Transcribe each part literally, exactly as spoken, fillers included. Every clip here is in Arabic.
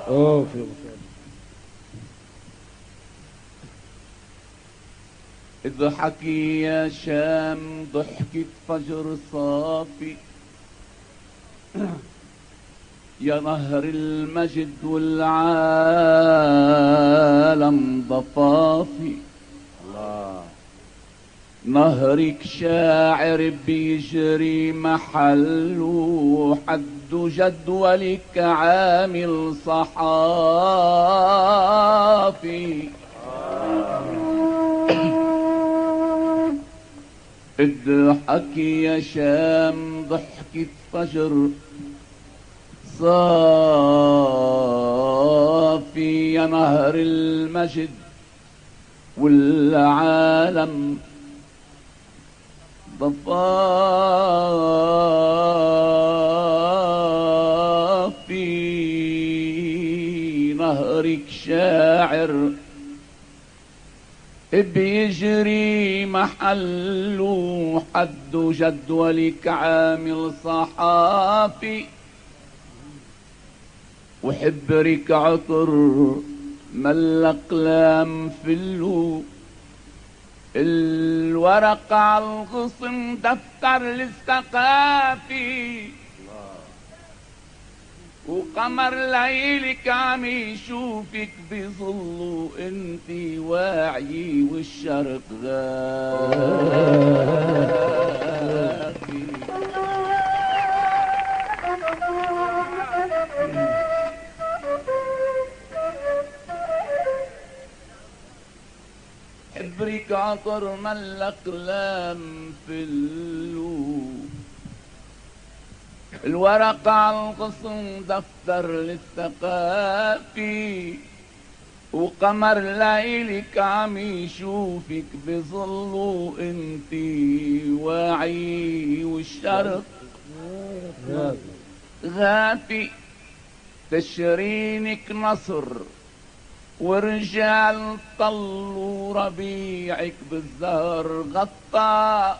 اوف. اضحكي يا شام ضحكة فجر صافي، يا نهر المجد والعالم ضفافي. الله. نهرك شاعر بيجري محله، حد جدولك عامل صحافي. اضحكي يا شام ضحكة فجر صافي، يا نهر المجد والعالم ضفافي. نهرك شاعر بيجري محله، حد جدولك عامل صحافي. وحبرك عطر مالأقلام فلو، الورق على الغصن دفتر للثقافي. وقمر ليلك عم يشوفك بظله، انتي واعي والشرق غافي. حبرك عطر ما الأقلام في اللوب، الورق على الغصن دفتر للثقافي. وقمر ليلك عم يشوفك بظله، انتي واعي والشرق غافي. تشرينك نصر ورجال طلوا، ربيعك بالزهر غطى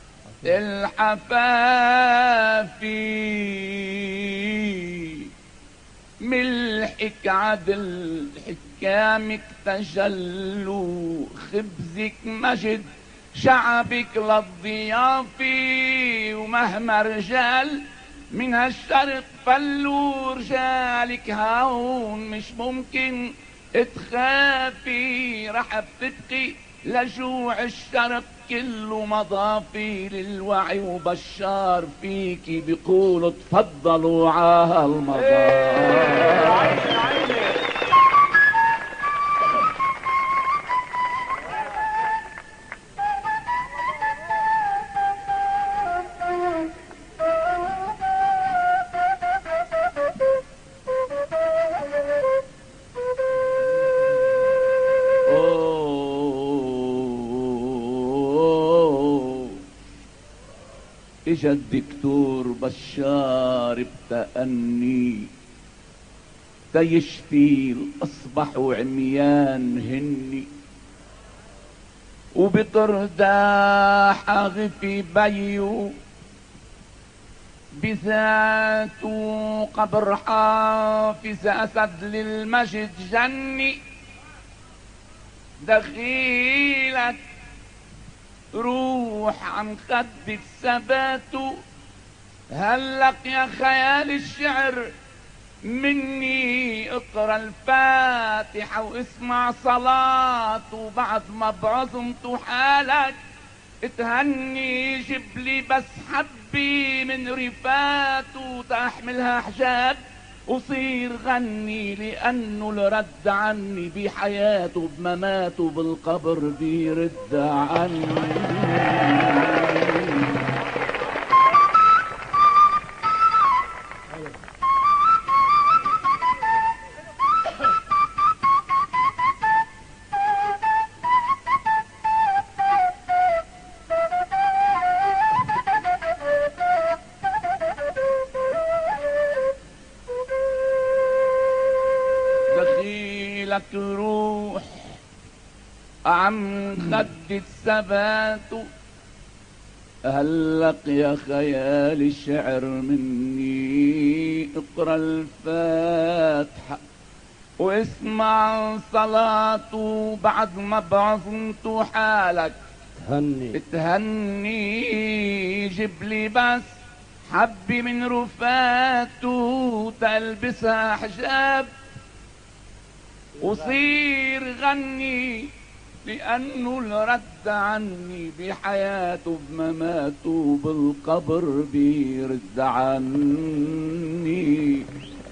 الحفافي. ملحك عدل حكامك تجلوا، خبزك مجد شعبك للضيافي. ومهما رجال من هالشرق فلوا، رجالك هون مش ممكن تخافي. رح بتبقي لجوع الشرق كله مضافي للوعي، وبشار فيكي بيقولوا تفضلوا على المضافي. اجا الدكتور بشار بتأني، تيشفي اصبحوا عميان هني. وبطرداح غفي بيو بذاته، قبر حافظ اسد للمجد جني. دخيلك روح عن خد الثبات، هلق يا خيال الشعر مني. اقرا الفاتحة واسمع صلاة، وبعد ما بعظمت حالك تهني. جبلي بس حبي من رفاته، تحملها حجاب وصير غني. لانه الرد عني بحياته بمماته، بالقبر بيرد عني. دخيلك روح عم خد الثبات، هلق يا خيال الشعر مني. اقرا الفاتحة واسمع صلاته بعد ما بعظمت حالك تهني تهني. جيب لي بس حبي من رفاته تلبسها حجاب وصير غني، لأنه الرد عني بحياته بمماته بالقبر بيرد عني.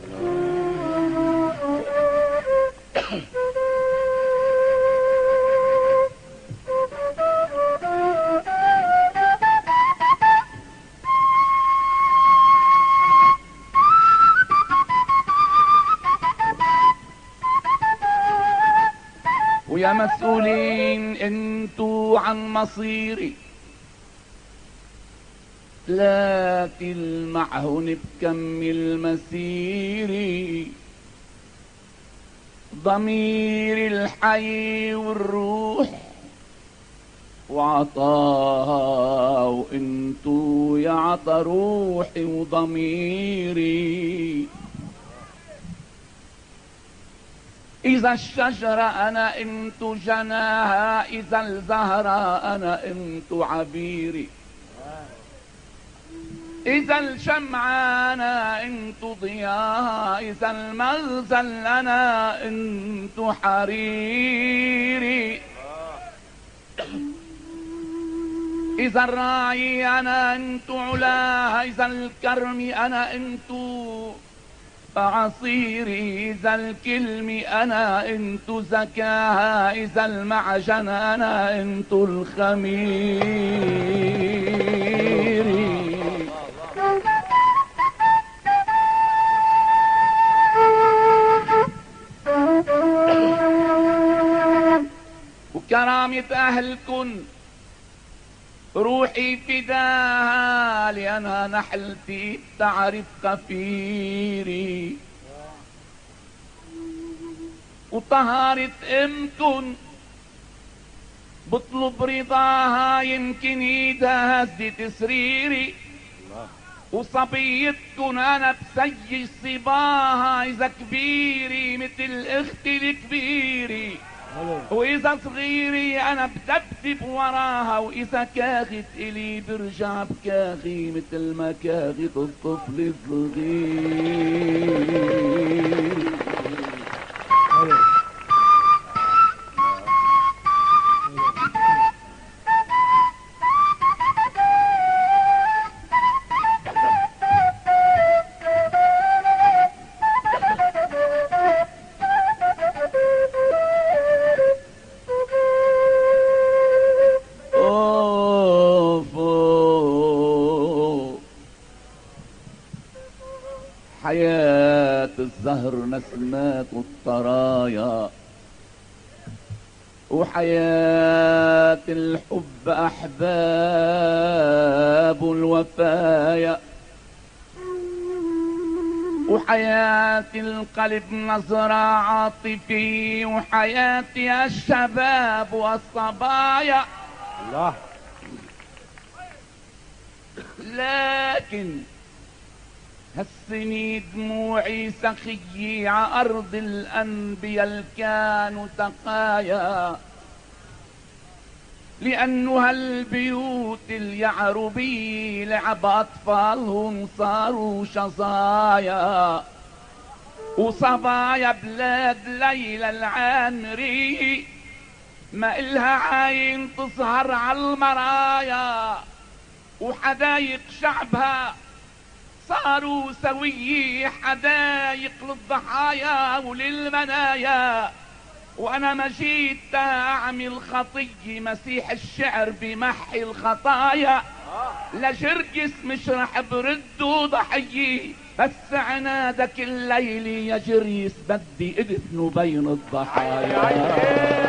ويا مسؤولين انتو عن مصيري، لا تلمعهن بكمل مسيري. ضمير الحي والروح وعطاها، وانتو يا عطا روحي وضميري. إذا الشجرة أنا انتو جناها، إذا الزهرة أنا انتو عبيري. إذا الشمعة أنا انتو ضياها، إذا المغزل أنا انتو حريري. إذا الراعي أنا انتو علاها، إذا الكرم أنا انتو عصيري. إذا الكلم أنا انتو زكاها، إذا المعجن أنا انتو الخميري. وكرامة أهلكن روحي فداها، لأنها نحلتي تعرف خفيري. وطهارة امكن بطلب رضاها، يمكن ايدها هزت سريري. وصبيتكن انا بسيج صباها، اذا كبيري مثل اختي الكبيري. واذا صغيري انا بدبدب وراها، واذا كاغت الي برجع بكاغي مثل ما كاغت الطفل الصغير. حياة الزهر نسمات الطرايا، وحياة الحب أحباب الوفايا، وحياة القلب نظرة عاطفي، وحياة الشباب والصبايا. الله. لكن هالسني دموعي سخية ع أرض الأنبياء الكانوا سقايا، لأنه هالبيوت اليعربية لعب أطفالهم صاروا شظايا، وصبايا بلاد ليلى العامري ما إلها عين تظهر عالمرايا، وحدايق شعبها صاروا سوية حدايق للضحايا وللمنايا. وانا ما جيت اعمل خطية، مسيح الشعر بمحي الخطايا. لجرجس مش رح برده ضحية، بس عنادك الليل يا جريس بدي ادفنه بين الضحايا.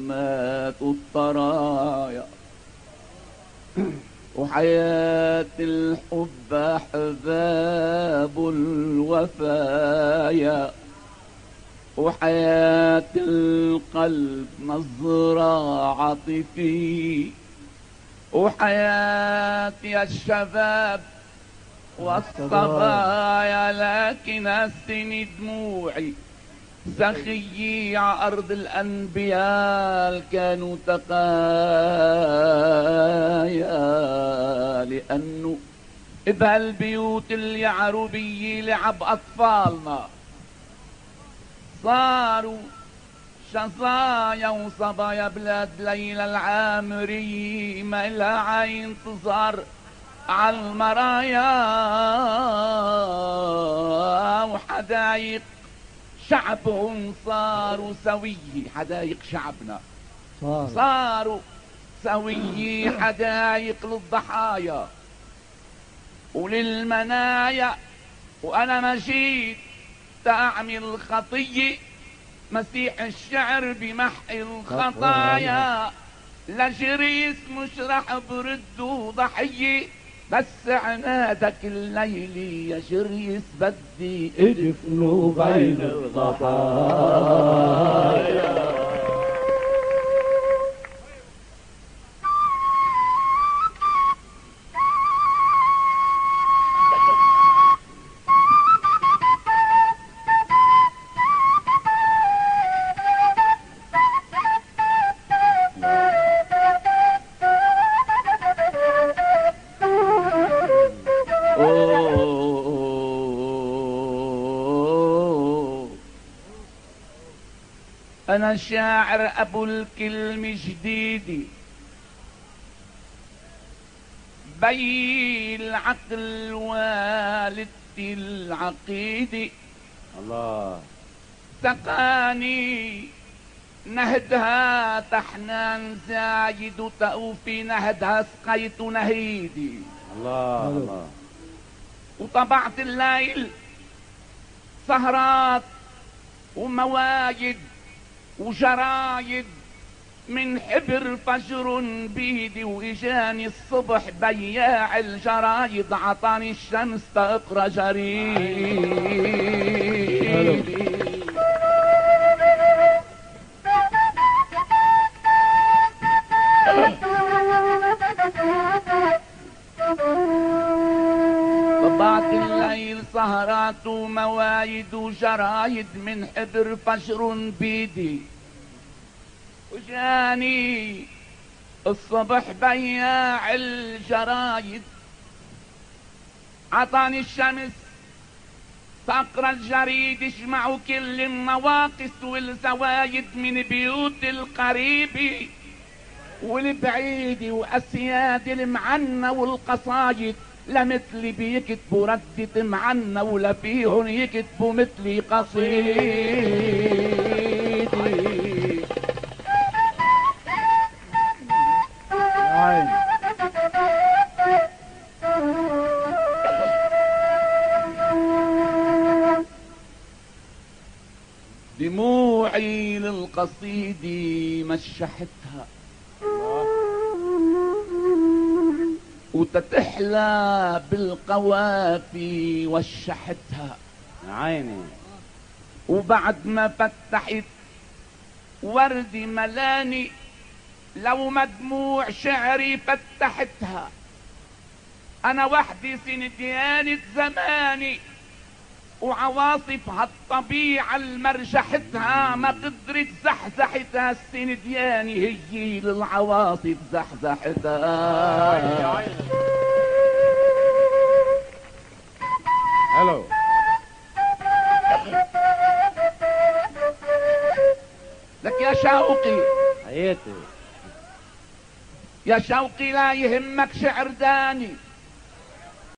مات الطرايا، وحياة الحب أحباب الوفايا، وحياة القلب نظرة عاطفي، وحياة يا الشباب والصبايا، لكن السن دموعي سخيي ع أرض الأنبياء كانوا تقايا، لأنه بهالبيوت اليعربية لعب أطفالنا صاروا شظايا وصبايا. بلاد ليلى العامري ما إلها عين تظهر على المرايا، وحدايق شعبهم صاروا سوية. حدايق شعبنا صاروا سوية، حدايق للضحايا وللمنايا. وأنا مشيت تعمل خطية، مسيح الشعر بمحي الخطايا، لجريس مش رح برده ضحية، بس عنادك الليلي يا جريس بدي ادفنه بين الضحايا. أنا شاعر أبو الكلمة جديدي، بي العقل والدتي العقيدي، الله سقاني نهدها تحنان زايد، وتأوفي نهدها سقيت نهيدي. الله الله. وطبعت الليل سهرات ومواجد وجرايد من حبر فجر بيدي، واجاني الصبح بياع الجرايد عطاني الشمس تقرا جريدي. طبعت الليل سهرات وموايد وجرايد من حبر فجر بيدي، وجاني الصبح بياع الجرايد عطاني الشمس تقرا الجريد، اجمعوا كل النواقص والزوايد من بيوت القريب والبعيد، واسياد المعنى والقصايد لمثلي بيكتبوا ردة معنا، ولا فيهن يكتبوا مثلي قصيدي. دموعي للقصيدة مشحتها وتتحلى بالقوافي وشحتها عيني، وبعد ما فتحت وردي ملاني لو مدموع شعري فتحتها. انا وحدي سنديانة زماني وعواصف هالطبيعة المرجحتها، ما قدرت زحزحتها السندياني، هي للعواصف زحزحتها. الو لك يا شوقي، حياتي يا شوقي لا يهمك شعر داني،